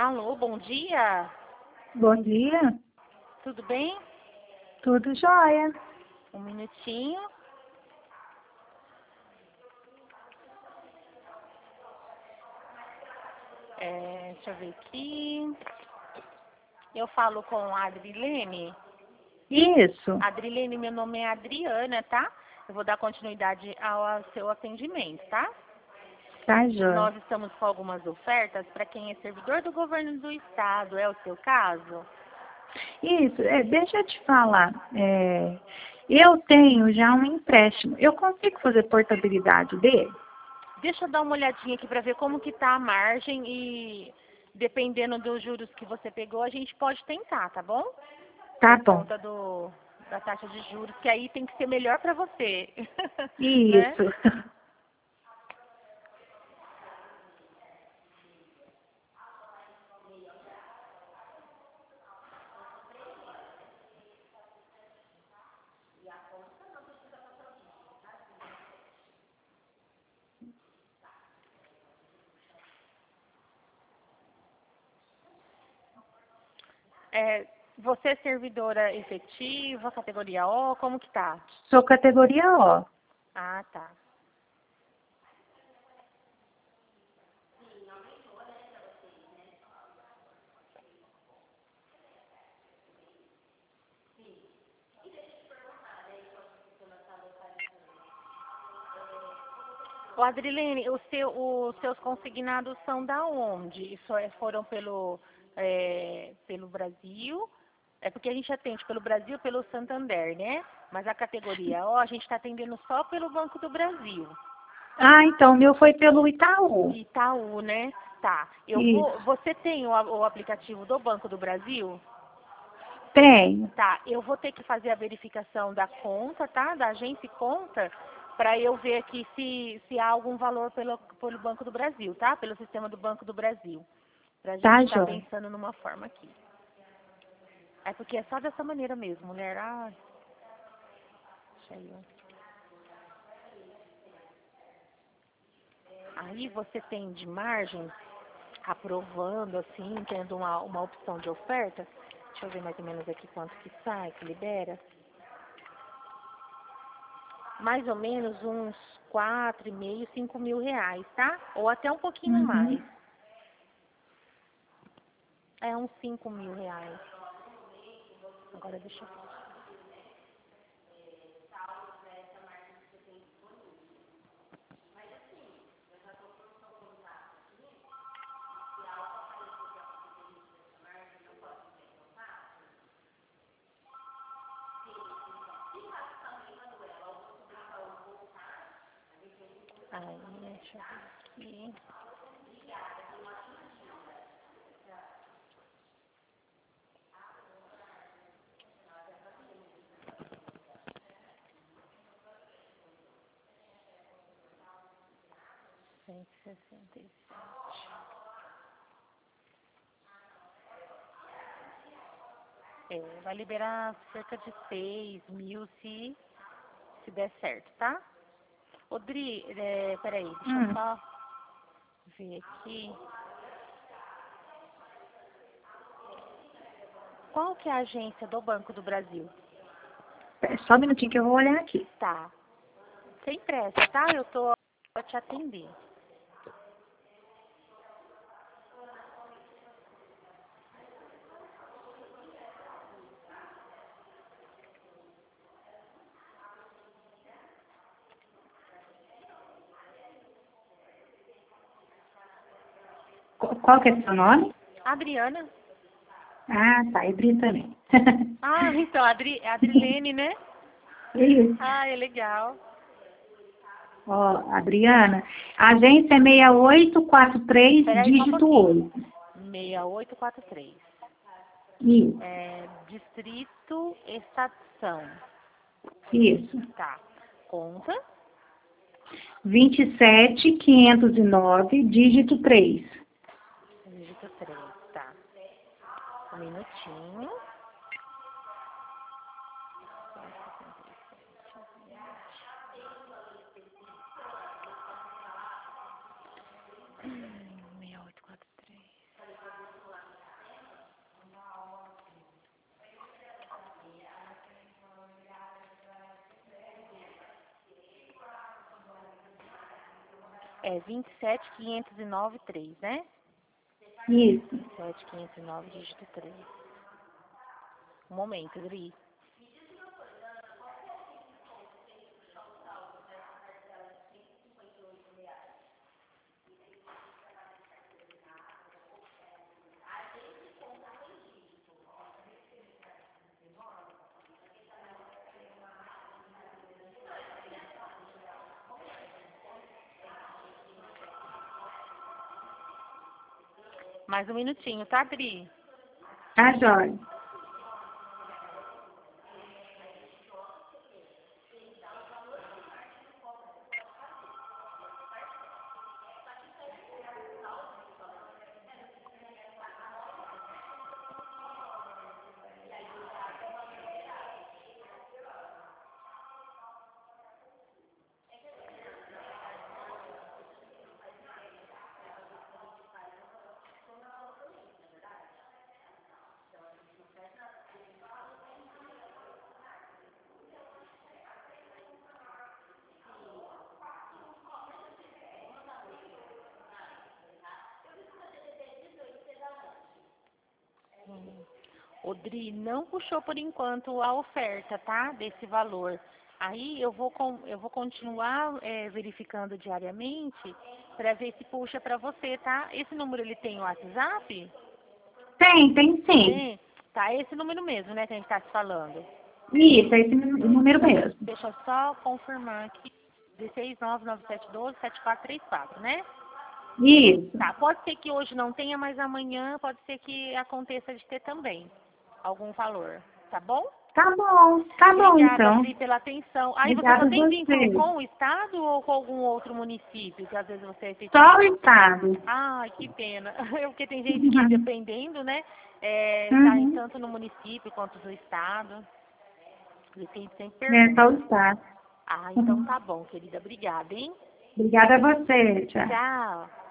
Alô, bom dia. Bom dia, Tudo bem? tudo jóia. Um minutinho. Deixa eu ver aqui. Eu falo com a Adrilene. Isso, Adrilene, meu nome é Adriana, tá? Eu vou dar continuidade ao seu atendimento, tá? tá jóia. Nós estamos com algumas ofertas para quem é servidor do governo do estado. É o seu caso? Isso, deixa eu te falar. Eu tenho já um empréstimo. Eu consigo fazer portabilidade dele? Deixa eu dar uma olhadinha aqui para ver como que tá a margem e dependendo dos juros que você pegou, a gente pode tentar, tá bom? Tá Por bom. conta da taxa de juros, que aí tem que ser melhor para você, né? Isso. Você é servidora efetiva, categoria O, como que tá? Sou categoria O. Ah, tá. Ô, Adrilene, os seus consignados são da onde? Foram pelo Brasil? É porque a gente atende pelo Brasil, pelo Santander, né? Mas a categoria O, a gente está atendendo só pelo Banco do Brasil. Ah, então o meu foi pelo Itaú. Itaú, né? Tá. Isso. Você tem o aplicativo do Banco do Brasil? Tenho. Tá. Eu vou ter que fazer a verificação da conta, tá? Da agência e conta, para eu ver aqui se há algum valor pelo Banco do Brasil, tá? Pelo sistema do Banco do Brasil. Pra gente Tá estar jóia. pensando numa forma aqui. É porque é só dessa maneira mesmo, mulher. Ah, deixa aí, ó. Aí você tem de margem, aprovando, assim, tendo uma opção de oferta. Deixa eu ver mais ou menos aqui quanto que sai, que libera. Mais ou menos uns 4,5, 5 mil reais, tá? Ou até um pouquinho mais. Uhum. É uns 5 mil reais. Agora deixa eu ver. Aí, deixa eu ver aqui. Cento e sessenta e sete. Vai liberar cerca de 6 mil se der certo, tá? Ô, Dri, peraí, deixa eu só ver aqui. Qual que é a agência do Banco do Brasil? Só um minutinho que eu vou olhar aqui. Tá. Sem pressa, tá? Eu tô pra te atender. Qual que é seu nome? Adriana? Ah, tá. E Bri também. Ah, então, Adrilene, né? Isso. Ah, é legal. Ó, Adriana, a agência é 6843, Peraí só um dígito pouquinho. 8. 6843. Isso, Distrito Estação. isso. Tá. Conta. 27509, dígito 3. Dígito 3. Tá. Um minutinho. É 27.509.3, né? Isso. 27.509, dígito 3. Um momento, Adri. Mais um minutinho, tá, Adri? Tá, joia. Odri, não puxou por enquanto a oferta, tá? Desse valor. Aí eu vou continuar verificando diariamente para ver se puxa para você, tá? Esse número ele tem o WhatsApp? Tem sim. Tem? Tá, esse número mesmo, né, que a gente tá se falando. Isso, é esse número mesmo. Deixa eu só confirmar aqui. 16997127434, né? Isso. Tá, pode ser que hoje não tenha, mas amanhã pode ser que aconteça de ter também algum valor, tá bom? Tá bom Obrigada, então. Adri, pela atenção. Aí você Obrigada só a tem vínculo você. com o Estado ou com algum outro município, que às vezes você é Só efetivo? o Estado. Ai, que pena. Porque tem gente que, dependendo, né, tá em Uhum. tanto no município quanto no Estado. E tem sempre É só o pergunta. Estado. Ah, então tá bom, querida. Obrigada, hein? Obrigada a você. Tchau. Tchau.